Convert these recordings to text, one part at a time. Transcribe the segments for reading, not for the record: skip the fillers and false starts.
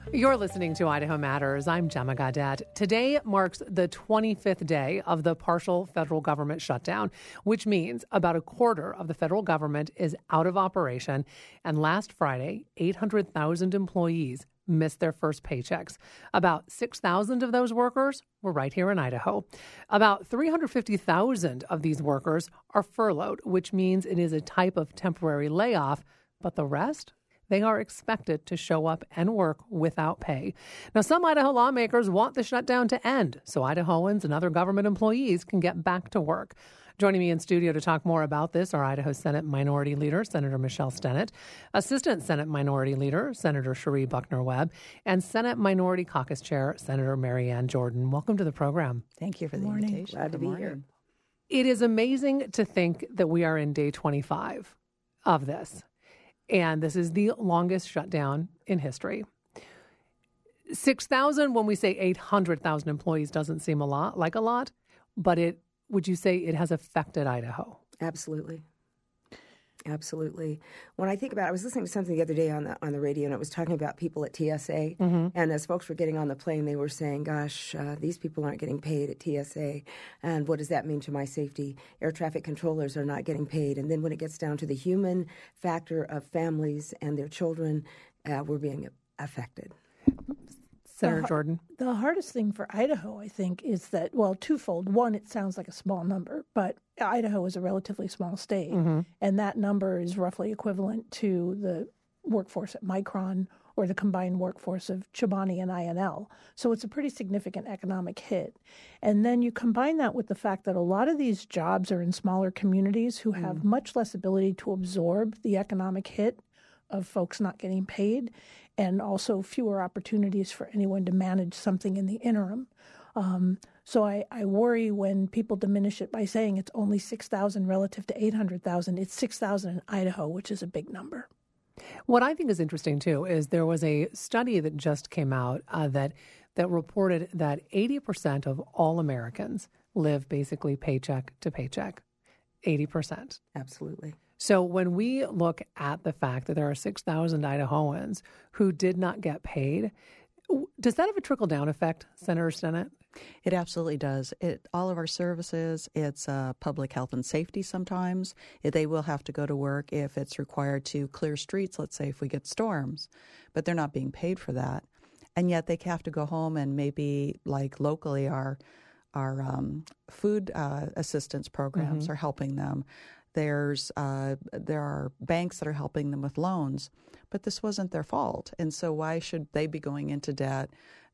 You're listening to Idaho Matters. I'm Gemma Gaudette. Today marks the 25th day of the partial federal government shutdown, which means about a quarter of the federal government is out of operation. And last Friday, 800,000 employees missed their first paychecks. About 6,000 of those workers were right here in Idaho. About 350,000 of these workers are furloughed, which means it is a type of temporary layoff. But the rest? They are expected to show up and work without pay. Now, some Idaho lawmakers want the shutdown to end so Idahoans and other government employees can get back to work. Joining me in studio to talk more about this are Idaho Senate Minority Leader Senator Michelle Stennett, Assistant Senate Minority Leader Senator Cherie Buckner-Webb, and Senate Minority Caucus Chair Senator Marianne Jordan. Welcome to the program. Thank you for the invitation. Glad to be here. It is amazing to think that we are in day 25 of this. And this is the longest shutdown in history. 6,000, when we say 800,000 employees, doesn't seem a lot, but would you say it has affected Idaho? Absolutely. Absolutely. When I think about it, I was listening to something the other day on the radio, and it was talking about people at TSA. Mm-hmm. And as folks were getting on the plane, they were saying, gosh, these people aren't getting paid at TSA. And what does that mean to my safety? Air traffic controllers are not getting paid. And then when it gets down to the human factor of families and their children, we're being affected. Senator Jordan. The hardest thing for Idaho, I think, is that, well, twofold. One, it sounds like a small number, but Idaho is a relatively small state, and that number is roughly equivalent to the workforce at Micron or the combined workforce of Chobani and INL. So it's a pretty significant economic hit. And then you combine that with the fact that a lot of these jobs are in smaller communities who have much less ability to absorb the economic hit of folks not getting paid, and also fewer opportunities for anyone to manage something in the interim. So I worry when people diminish it by saying it's only 6,000 relative to 800,000. It's 6,000 in Idaho, which is a big number. What I think is interesting, too, is there was a study that just came out that reported that 80% of all Americans live basically paycheck to paycheck. 80%. Absolutely. So when we look at the fact that there are 6,000 Idahoans who did not get paid, does that have a trickle-down effect, Senator Stennett? It absolutely does. All of our services, it's public health and safety sometimes. They will have to go to work if it's required to clear streets, let's say, if we get storms. But they're not being paid for that. And yet they have to go home and maybe, like locally, our food assistance programs are helping them. There are banks that are helping them with loans, but this wasn't their fault. And so why should they be going into debt,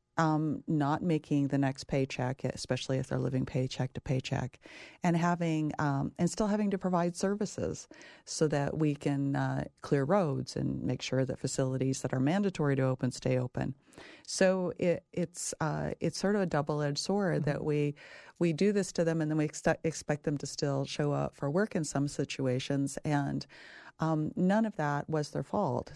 not making the next paycheck, especially if they're living paycheck to paycheck, and still having to provide services so that we can clear roads and make sure that facilities that are mandatory to open stay open. So it's sort of a double-edged sword that we do this to them, and then we expect them to still show up for work in some situations, and none of that was their fault.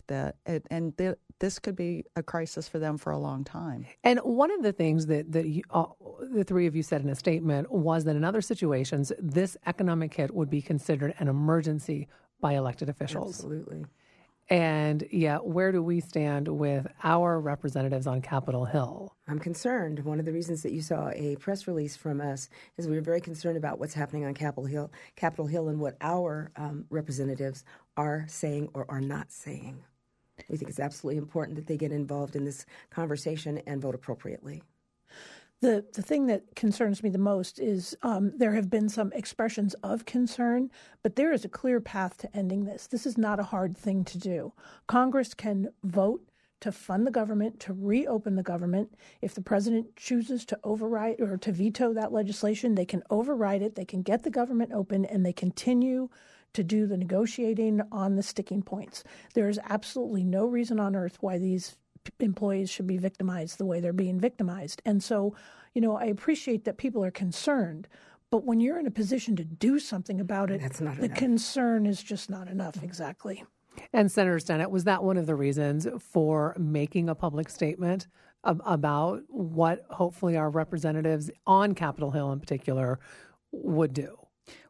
This could be a crisis for them for a long time. And one of the things that the three of you said in a statement was that in other situations, this economic hit would be considered an emergency by elected officials. Absolutely. And yet, where do we stand with our representatives on Capitol Hill? I'm concerned. One of the reasons that you saw a press release from us is we were very concerned about what's happening on Capitol Hill and what our representatives are saying or are not saying. We think it's absolutely important that they get involved in this conversation and vote appropriately. The thing that concerns me the most is there have been some expressions of concern, but there is a clear path to ending this. This is not a hard thing to do. Congress can vote to fund the government, to reopen the government. If the president chooses to override or to veto that legislation, they can override it, they can get the government open, and they continue to do the negotiating on the sticking points. There is absolutely no reason on earth why these employees should be victimized the way they're being victimized. And so, I appreciate that people are concerned, but when you're in a position to do something about it, that's not the enough. Concern is just not enough. Exactly. And Senator Stennett, was that one of the reasons for making a public statement about what hopefully our representatives on Capitol Hill in particular would do?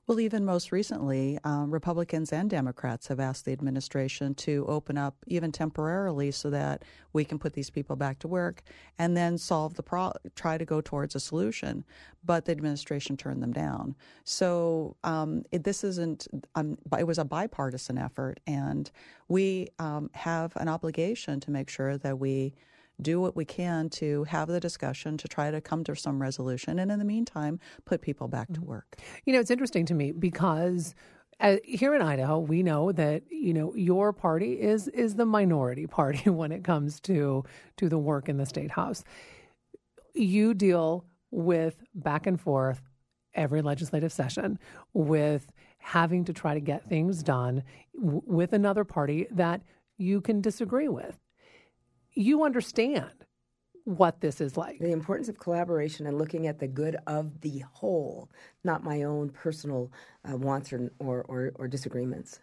Well, even most recently, Republicans and Democrats have asked the administration to open up even temporarily so that we can put these people back to work and then try to go towards a solution. But the administration turned them down. So this isn't, it was a bipartisan effort, and we have an obligation to make sure that we do what we can to have the discussion to try to come to some resolution, and in the meantime, put people back to work. You know, it's interesting to me because here in Idaho, we know that, your party is the minority party when it comes to the work in the State House. You deal with back and forth every legislative session with having to try to get things done with another party that you can disagree with. You understand what this is like. The importance of collaboration and looking at the good of the whole, not my own personal wants or disagreements.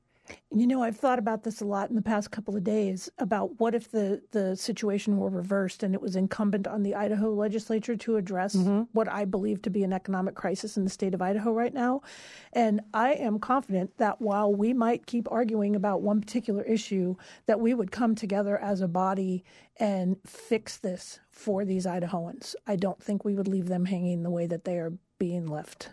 I've thought about this a lot in the past couple of days about what if the situation were reversed and it was incumbent on the Idaho legislature to address what I believe to be an economic crisis in the state of Idaho right now. And I am confident that while we might keep arguing about one particular issue, that we would come together as a body and fix this for these Idahoans. I don't think we would leave them hanging the way that they are being left.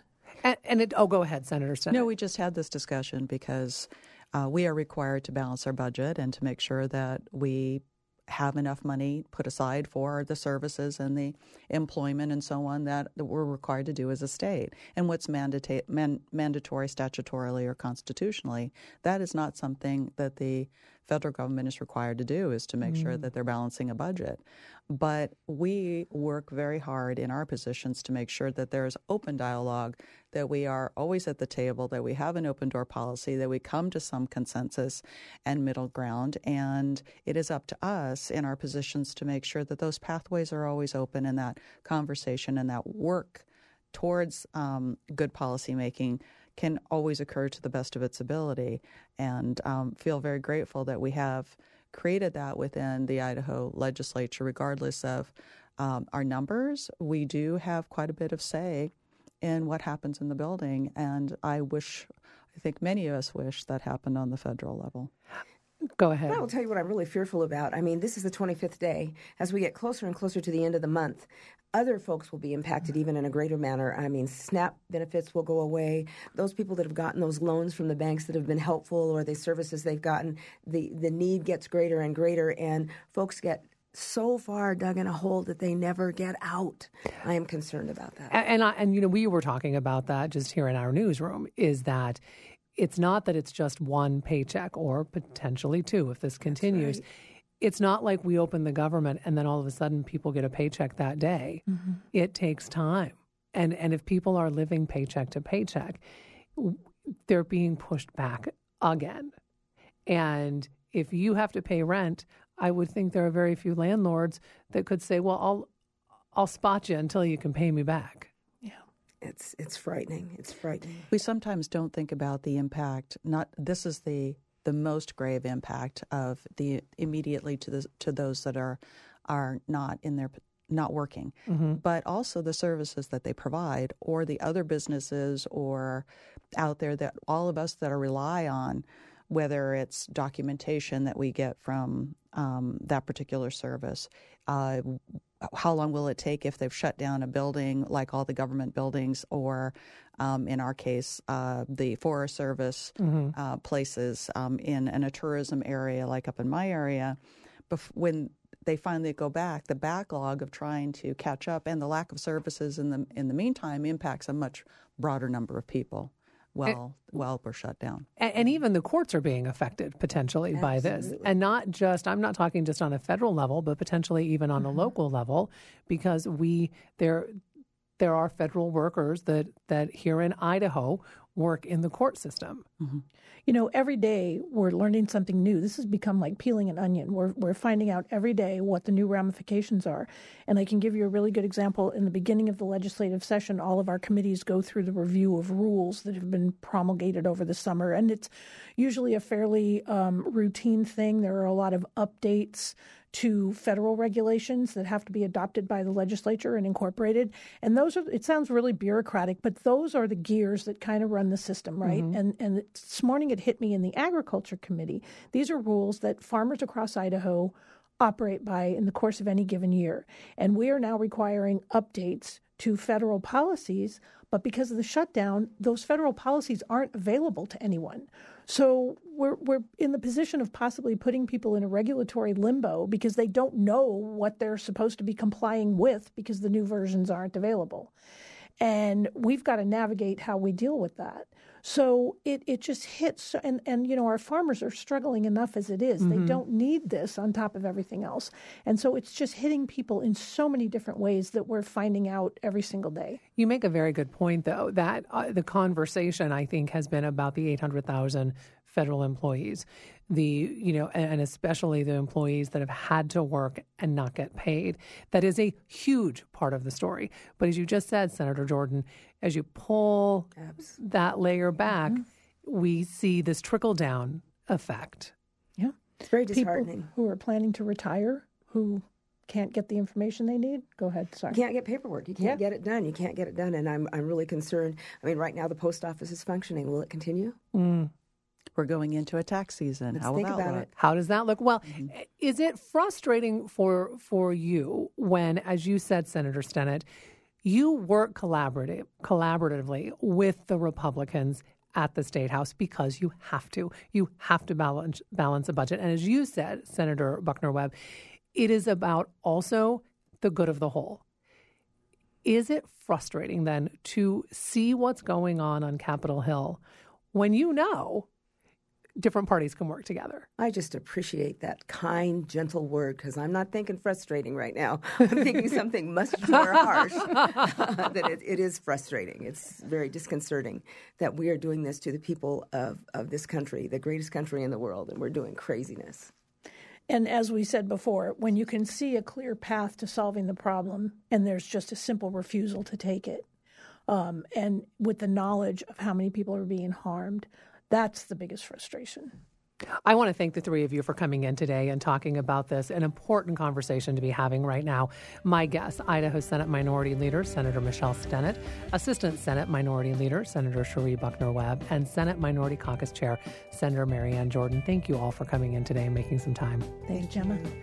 Go ahead, Senator Stinnett. No, we just had this discussion because we are required to balance our budget and to make sure that we have enough money put aside for the services and the employment and so on that we're required to do as a state. And what's mandatory statutorily or constitutionally, that is not something that the federal government is required to do, is to make sure that they're balancing a budget. But we work very hard in our positions to make sure that there's open dialogue, that we are always at the table, that we have an open door policy, that we come to some consensus and middle ground. And it is up to us in our positions to make sure that those pathways are always open, and that conversation and that work towards good policy making can always occur to the best of its ability, and feel very grateful that we have created that within the Idaho legislature. Regardless of our numbers, we do have quite a bit of say in what happens in the building, and I think many of us wish that happened on the federal level. Go ahead. I will tell you what I'm really fearful about. I mean, this is the 25th day. As we get closer and closer to the end of the month, other folks will be impacted even in a greater manner. I mean, SNAP benefits will go away. Those people that have gotten those loans from the banks that have been helpful, or the services they've gotten, the need gets greater and greater, and folks get so far dug in a hole that they never get out. I am concerned about that. And we were talking about that just here in our newsroom, is that it's not that it's just one paycheck, or potentially two if this continues. Right. It's not like we open the government and then all of a sudden people get a paycheck that day. Mm-hmm. It takes time. And if people are living paycheck to paycheck, they're being pushed back again. And if you have to pay rent, I would think there are very few landlords that could say, well, I'll spot you until you can pay me back. It's frightening. It's frightening. We sometimes don't think about the impact. This is the most grave impact of the immediately to those that are not working, but also the services that they provide, or the other businesses or out there that all of us that rely on, whether it's documentation that we get from that particular service. How long will it take if they've shut down a building, like all the government buildings, or in our case, the Forest Service places in a tourism area, like up in my area, when they finally go back, the backlog of trying to catch up and the lack of services in the meantime impacts a much broader number of people. While we're shut down. And even the courts are being affected potentially by this. And not just, I'm not talking just on a federal level, but potentially even on a local level, because there are federal workers that here in Idaho work in the court system. Mm-hmm. Every day we're learning something new. This has become like peeling an onion. We're finding out every day what the new ramifications are. And I can give you a really good example. In the beginning of the legislative session, all of our committees go through the review of rules that have been promulgated over the summer. And it's usually a fairly routine thing. There are a lot of updates to federal regulations that have to be adopted by the legislature and incorporated. And those are, it sounds really bureaucratic, but those are the gears that kind of run the system, right? And this morning it hit me in the Agriculture Committee. These are rules that farmers across Idaho operate by in the course of any given year. And we are now requiring updates to federal policies, but because of the shutdown, those federal policies aren't available to anyone. So we're in the position of possibly putting people in a regulatory limbo because they don't know what they're supposed to be complying with because the new versions aren't available. And we've got to navigate how we deal with that. So it just hits, and our farmers are struggling enough as it is. They don't need this on top of everything else. And so it's just hitting people in so many different ways that we're finding out every single day. You make a very good point, though, that the conversation, I think, has been about the 800,000 federal employees, and especially the employees that have had to work and not get paid. That is a huge part of the story. But as you just said, Senator Jordan, as you pull that layer back, we see this trickle-down effect. Yeah. It's very disheartening. People who are planning to retire, who can't get the information they need. Go ahead. Sorry. You can't get paperwork. You can't get it done. You can't get it done. And I'm really concerned. I mean, right now the post office is functioning. Will it continue? We're going into a tax season. Let's How will think that about look? it. How does that look? Well, is it frustrating for you when, as you said, Senator Stennett, you work collaboratively with the Republicans at the State House because you have to. You have to balance a budget. And as you said, Senator Buckner-Webb, it is about also the good of the whole. Is it frustrating then to see what's going on Capitol Hill when you know different parties can work together? I just appreciate that kind, gentle word because I'm not thinking frustrating right now. I'm thinking something much more harsh. That it is frustrating. It's very disconcerting that we are doing this to the people of this country, the greatest country in the world, and we're doing craziness. And as we said before, when you can see a clear path to solving the problem and there's just a simple refusal to take it, and with the knowledge of how many people are being harmed, that's the biggest frustration. I want to thank the three of you for coming in today and talking about this, an important conversation to be having right now. My guests, Idaho Senate Minority Leader Senator Michelle Stennett, Assistant Senate Minority Leader Senator Cherie Buckner-Webb, and Senate Minority Caucus Chair Senator Marianne Jordan. Thank you all for coming in today and making some time. Thank you, Gemma.